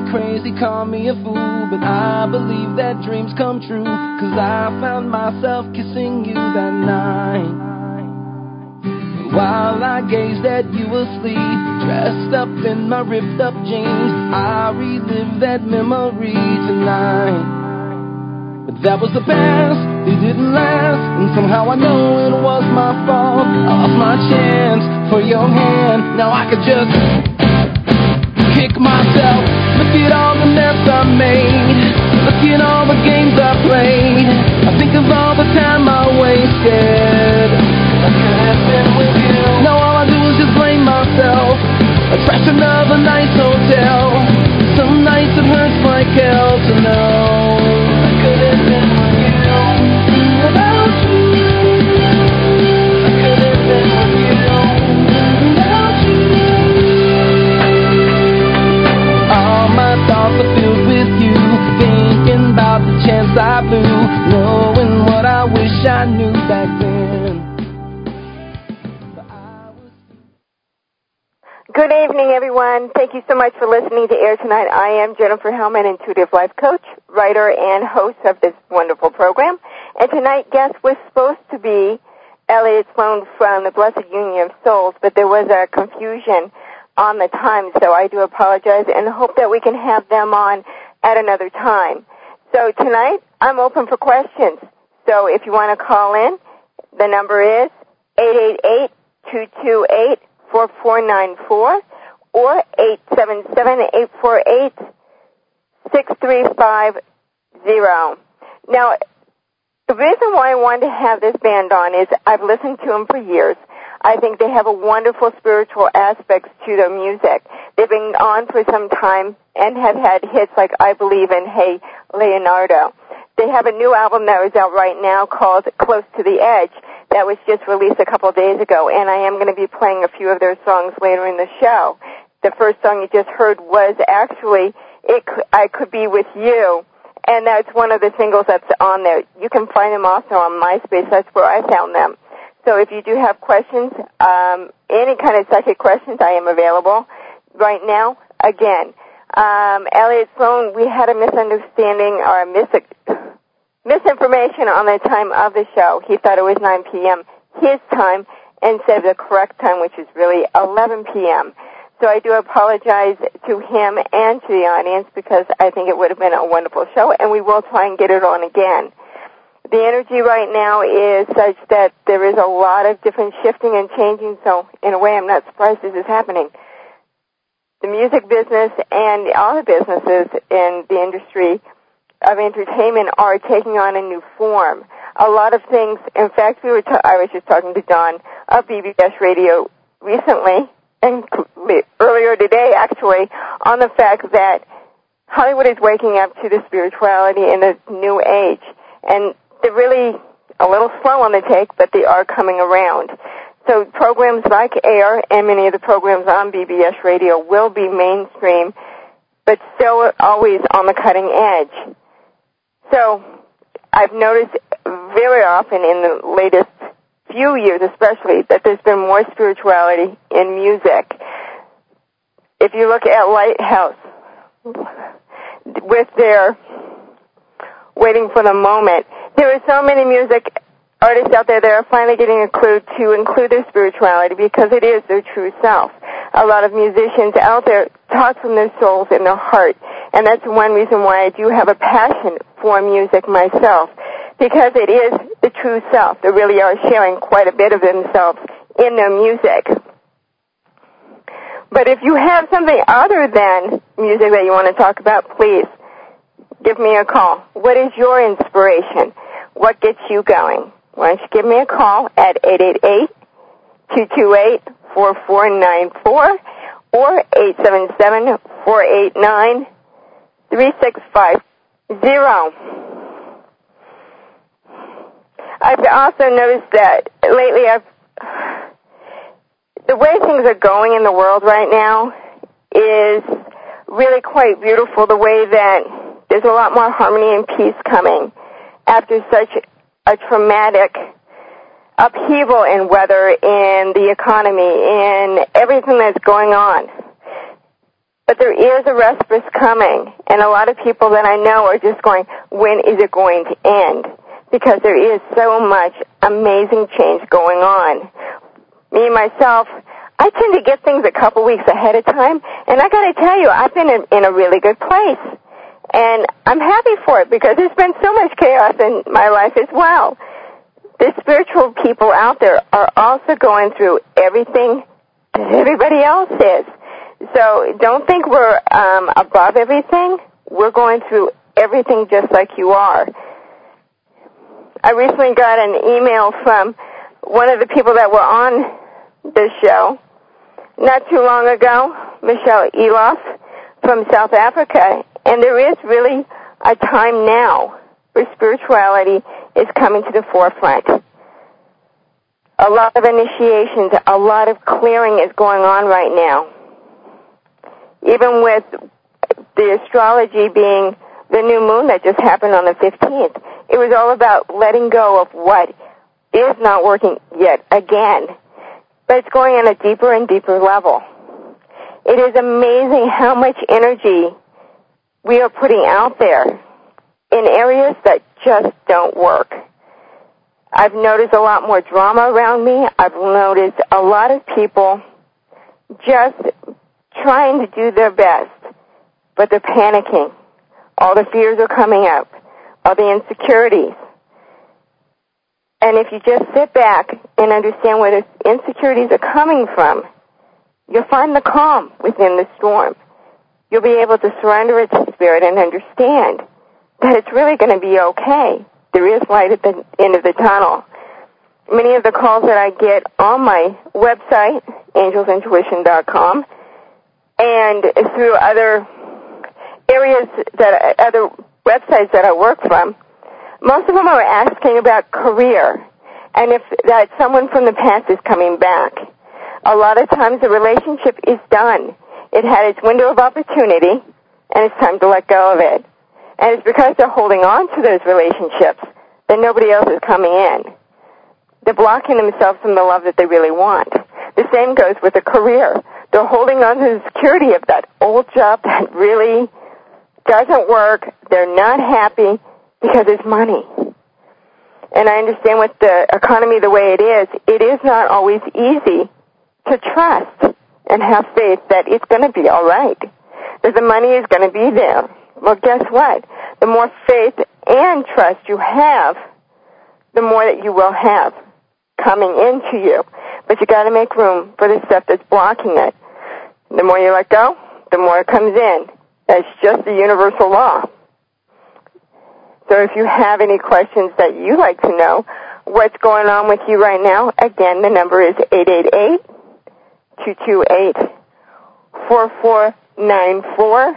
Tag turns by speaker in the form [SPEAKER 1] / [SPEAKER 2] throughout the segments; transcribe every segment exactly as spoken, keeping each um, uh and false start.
[SPEAKER 1] crazy, call me a fool, but I believe that dreams come true, 'cause I found myself kissing you that night. While I gazed at you asleep, dressed up in my ripped up jeans, I relive that memory tonight. But that was the past, it didn't last, and somehow I know it was my fault. I lost my chance for your hand, now I could just kick myself. Look at all the mess I made, look at all the games I played. I think of all the time I wasted. I could have been with you. Now all I do is just blame myself. I trashed another nice hotel. Some nights it hurts like hell to know I could have been with you without you. I could have been with you without you. All my thoughts are filled with you, thinking about the chance I blew, knowing what I wish I knew back then.
[SPEAKER 2] Good evening, everyone. Thank you so much for listening to Air Tonight. I am Jennifer Hellman, intuitive life coach, writer, and host of this wonderful program. And tonight's guest was supposed to be Elliot Sloan from the Blessed Union of Souls, but there was a confusion on the time, so I do apologize and hope that we can have them on at another time. So tonight, I'm open for questions. So if you want to call in, the number is eight eight eight, two two eight, four four nine four or eight seven seven, eight four eight, six three five zero. Now, the reason why I wanted to have this band on is I've listened to them for years. I think they have a wonderful spiritual aspects to their music. They've been on for some time and have had hits like I Believe in Hey Leonardo. They have a new album that is out right now called Close to the Edge that was just released a couple of days ago, and I am going to be playing a few of their songs later in the show. The first song you just heard was actually it, I Could Be With You, and that's one of the singles that's on there. You can find them also on MySpace. That's where I found them. So if you do have questions, um, any kind of psychic questions, I am available right now. Again, um, Elliot Sloan, we had a misunderstanding or a mis- misinformation on the time of the show. He thought it was nine p.m. his time and said the correct time, which is really eleven p.m. So I do apologize to him and to the audience because I think it would have been a wonderful show, and we will try and get it on again. The energy right now is such that there is a lot of different shifting and changing, so in a way I'm not surprised this is happening. The music business and all the businesses in the industry of entertainment are taking on a new form. A lot of things, in fact, we were ta- I was just talking to Don of B B S Radio recently, and earlier today actually, on the fact that Hollywood is waking up to the spirituality in the new age. And they're really a little slow on the take, but they are coming around. So programs like AIR and many of the programs on B B S Radio will be mainstream, but still always on the cutting edge. So I've noticed very often in the latest few years especially that there's been more spirituality in music. If you look at Lighthouse with their Waiting for the Moment, there are so many music artists out there that are finally getting a clue to include their spirituality because it is their true self. A lot of musicians out there talk from their souls and their heart, and that's one reason why I do have a passion for music myself, because it is the true self. They really are sharing quite a bit of themselves in their music. But if you have something other than music that you want to talk about, please give me a call. What is your inspiration? What gets you going? Why don't you give me a call at eight eight eight, two two eight, four four nine four or eight seven seven, four eight nine, three six five zero. I've also noticed that lately I've, the way things are going in the world right now is really quite beautiful, the way that there's a lot more harmony and peace coming after such a traumatic upheaval in weather, in the economy, in everything that's going on. But there is a respite coming, and a lot of people that I know are just going, when is it going to end? Because there is so much amazing change going on. Me, myself, I tend to get things a couple weeks ahead of time, and I got to tell you, I've been in, in a really good place. And I'm happy for it because there's been so much chaos in my life as well. The spiritual people out there are also going through everything that everybody else is. So don't think we're um, above everything. We're going through everything just like you are. I recently got an email from one of the people that were on this show not too long ago, Michelle Elof from South Africa, and there is really a time now where spirituality is coming to the forefront. A lot of initiations, a lot of clearing is going on right now. Even with the astrology being the new moon that just happened on the fifteenth, it was all about letting go of what is not working yet again. But it's going on a deeper and deeper level. It is amazing how much energy we are putting out there in areas that just don't work. I've noticed a lot more drama around me. I've noticed a lot of people just trying to do their best, but they're panicking. All the fears are coming up, all the insecurities. And if you just sit back and understand where the insecurities are coming from, you'll find the calm within the storm. You'll be able to surrender it to Spirit and understand that it's really going to be okay. There is light at the end of the tunnel. Many of the calls that I get on my website, angels intuition dot com, and through other areas that, other websites that I work from, most of them are asking about career and if that someone from the past is coming back. A lot of times the relationship is done. It had its window of opportunity, and it's time to let go of it. And it's because they're holding on to those relationships that nobody else is coming in. They're blocking themselves from the love that they really want. The same goes with a career. They're holding on to the security of that old job that really doesn't work. They're not happy because it's money. And I understand with the economy the way it is, it is not always easy to trust and have faith that it's going to be all right, that the money is going to be there. Well, guess what? The more faith and trust you have, the more that you will have coming into you. But you got to make room for the stuff that's blocking it. The more you let go, the more it comes in. That's just the universal law. So if you have any questions that you'd like to know what's going on with you right now, again, the number is eight eight eight, two two eight, four four nine four.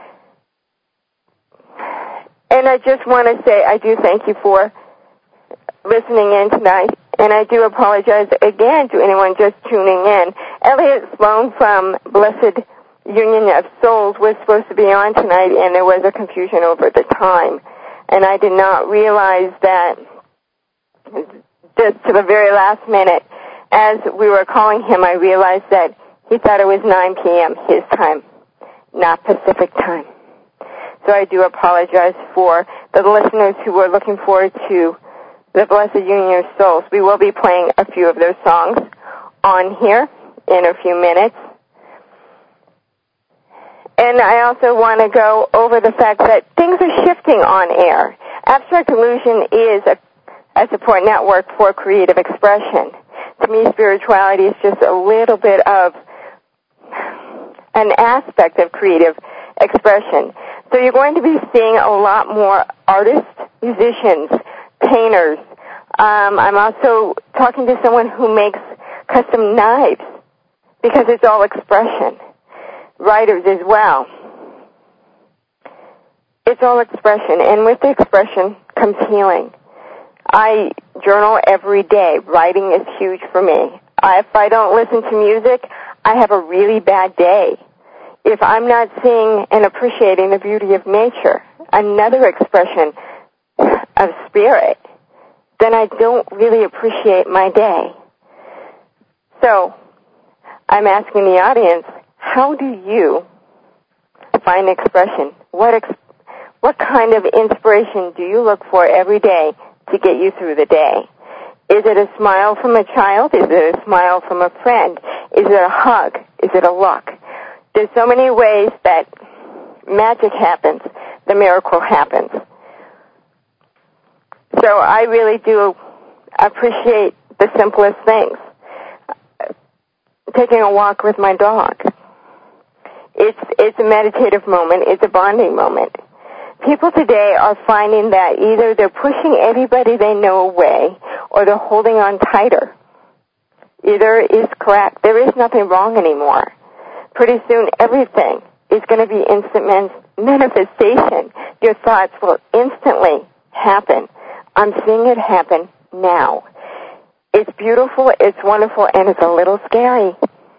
[SPEAKER 2] And I just want to say I do thank you for listening in tonight, and I do apologize again to anyone just tuning in. Elliot Sloan from Blessed Union of Souls was supposed to be on tonight, and there was a confusion over the time. And I did not realize that just to the very last minute. As we were calling him, I realized that he thought it was nine p.m. his time, not Pacific time. So I do apologize for the listeners who were looking forward to the Blessed Union of Souls. We will be playing a few of their songs on here in a few minutes. And I also want to go over the fact that things are shifting on air. Abstract Illusion is a, a support network for creative expression. To me, spirituality is just a little bit of an aspect of creative expression. So you're going to be seeing a lot more artists, musicians, painters. Um, I'm also talking to someone who makes custom knives because it's all expression. Writers as well. It's all expression, and with the expression comes healing. I journal every day. Writing is huge for me. I, if I don't listen to music, I have a really bad day. If I'm not seeing and appreciating the beauty of nature, another expression of spirit, then I don't really appreciate my day. So, I'm asking the audience, how do you find expression? What ex- what kind of inspiration do you look for every day to get you through the day? Is it a smile from a child? Is it a smile from a friend? Is it a hug? Is it a look? There's so many ways that magic happens, the miracle happens. So I really do appreciate the simplest things. Taking a walk with my dog. It's it's a meditative moment. It's a bonding moment. People today are finding that either they're pushing everybody they know away or they're holding on tighter. Either is correct. There is nothing wrong anymore. Pretty soon everything is going to be instant manifestation. Your thoughts will instantly happen. I'm seeing it happen now. It's beautiful, it's wonderful, and it's a little scary.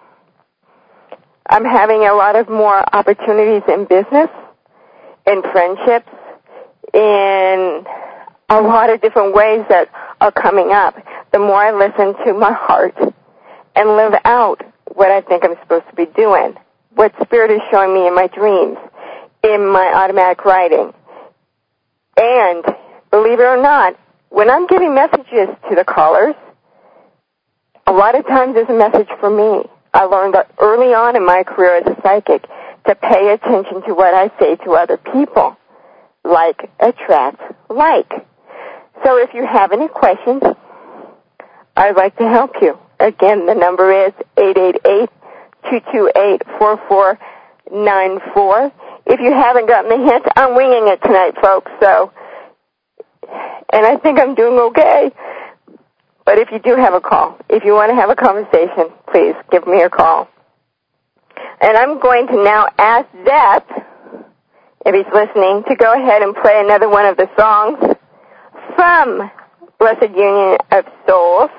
[SPEAKER 2] I'm having a lot of more opportunities in business, in friendships, in a lot of different ways that are coming up. The more I listen to my heart and live out what I think I'm supposed to be doing, what Spirit is showing me in my dreams, in my automatic writing. And, believe it or not, when I'm giving messages to the callers, a lot of times there's a message for me. I learned that early on in my career as a psychic to pay attention to what I say to other people. Like attracts like. So if you have any questions, I'd like to help you. Again, the number is eight eight eight, two two eight, four four nine four. If you haven't gotten the hint, I'm winging it tonight, folks, so, and I think I'm doing okay. But if you do have a call, if you want to have a conversation, please give me a call. And I'm going to now ask Zep, if he's listening, to go ahead and play another one of the songs from Blessed Union of Souls.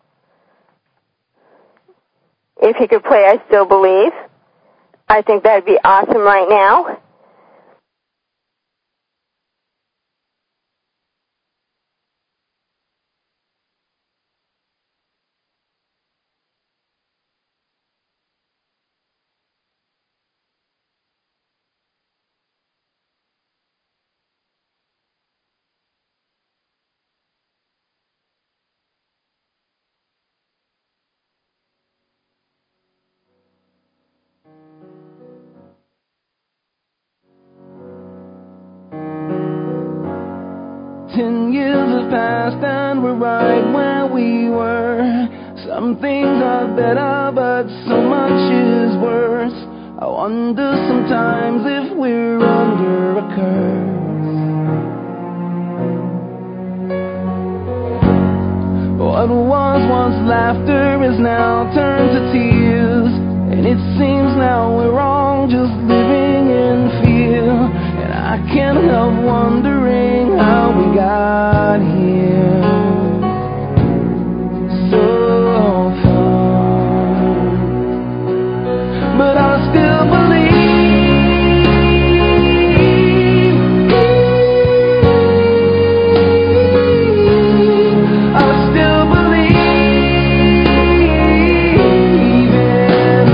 [SPEAKER 2] If he could play I Still Believe, I think that would be awesome right now.
[SPEAKER 1] Ten years have passed and we're right where we were. Some things are better, but so much is worse. I wonder sometimes if we're under a curse. What was once laughter is now turned to tears, and it seems now we're all just living in fear. And I can't help wondering how we got here so far. But I still believe, I still believe in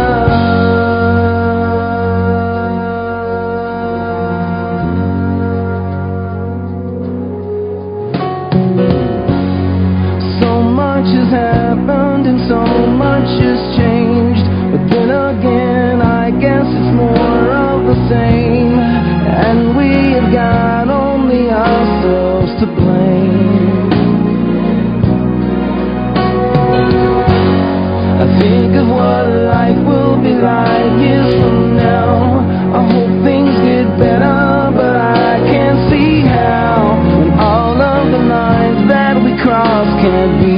[SPEAKER 1] happened and so much has changed, but then again I guess it's more of the same, and we have got only ourselves to blame. I think of what life will be like years from now. I hope things get better, but I can't see how, when all of the lines that we cross can't be.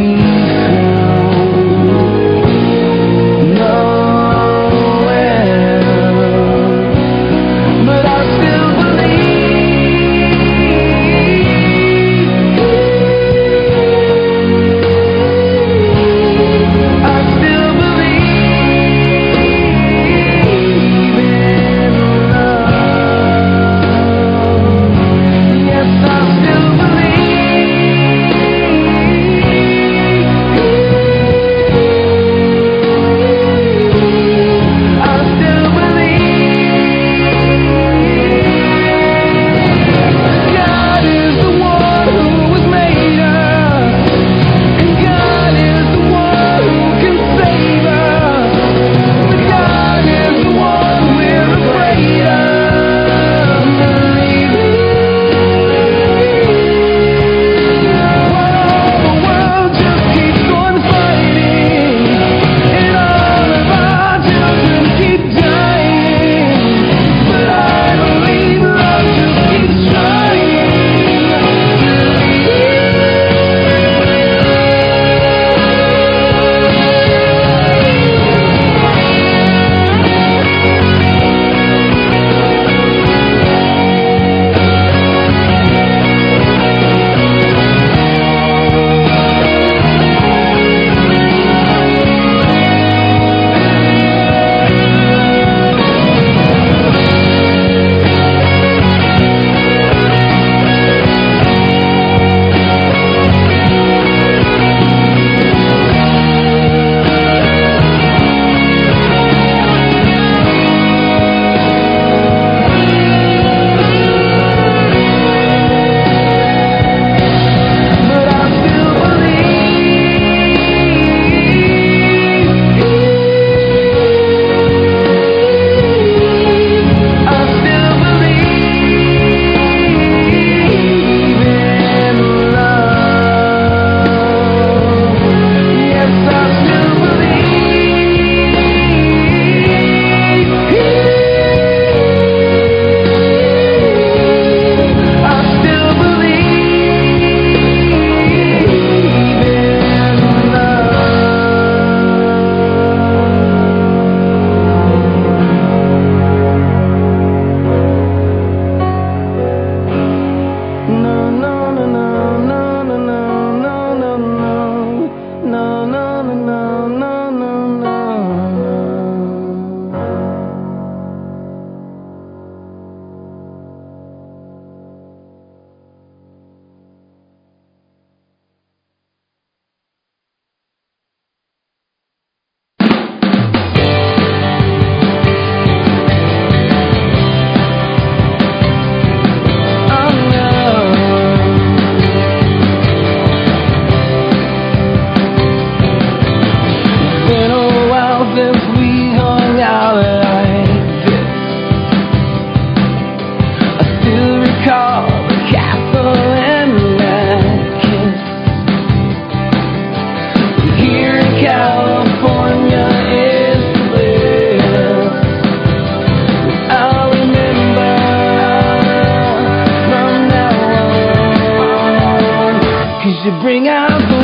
[SPEAKER 1] you bring out the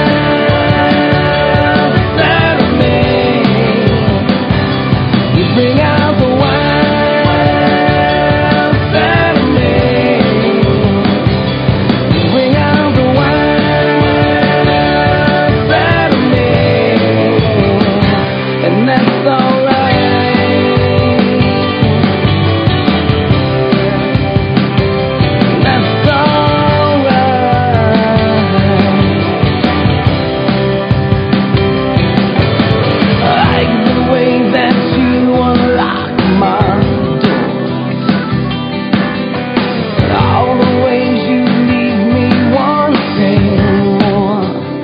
[SPEAKER 1] wild side of me. You bring out the wild side of me. You bring out the wild side of me. And that's alright. That's alright. I like the way that you unlock my doors. All the ways you leave me wanting more.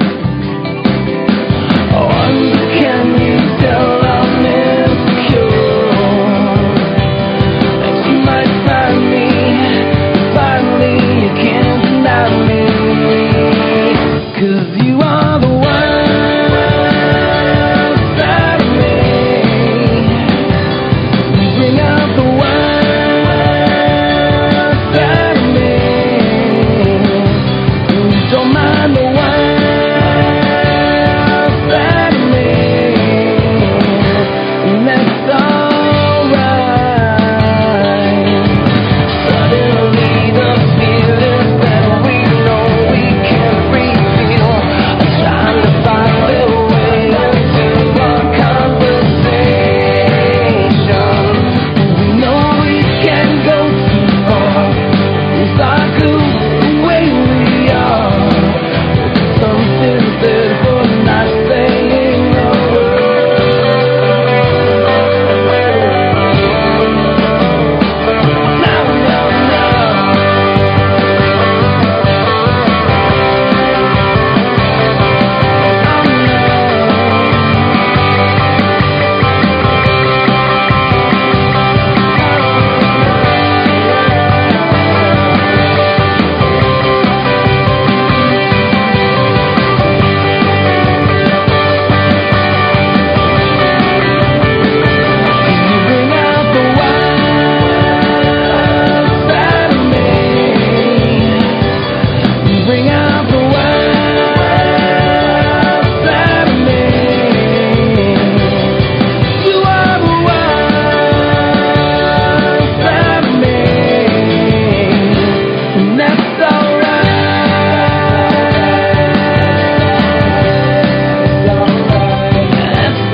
[SPEAKER 1] I wonder, can you tell I'm insecure? That you might find me, finally you can't deny me. 'Cause you are the wild side of me. You bring out the wild side of me. You don't mind the wild side of me. And that's alright. Suddenly the feelings that we know we can't reveal are trying to find their way into our conversation. We know we can't go too far. It's our good the way we are. Something said for not saying a word. No, no, no. You bring out the wild side of me. You bring out the wild side of me. You are the wild side of me. And that's alright. That's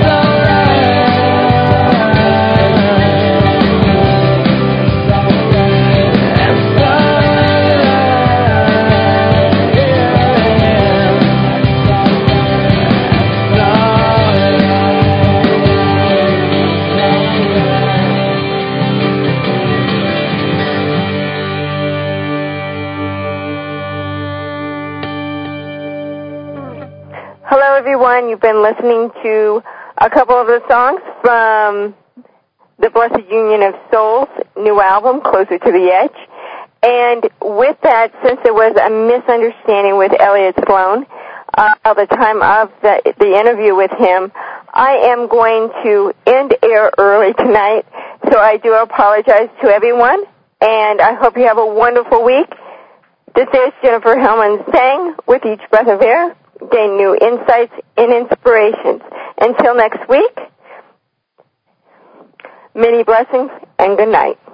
[SPEAKER 2] Hello, everyone. You've been listening to a couple of the songs from the Blessed Union of Souls new album, Closer to the Edge. And with that, since there was a misunderstanding with Elliot Sloan uh, at the time of the, the interview with him, I am going to end air early tonight, so I do apologize to everyone, and I hope you have a wonderful week. This is Jennifer Hellman saying, with each breath of air, gain new insights and inspirations. Until next week, many blessings and good night.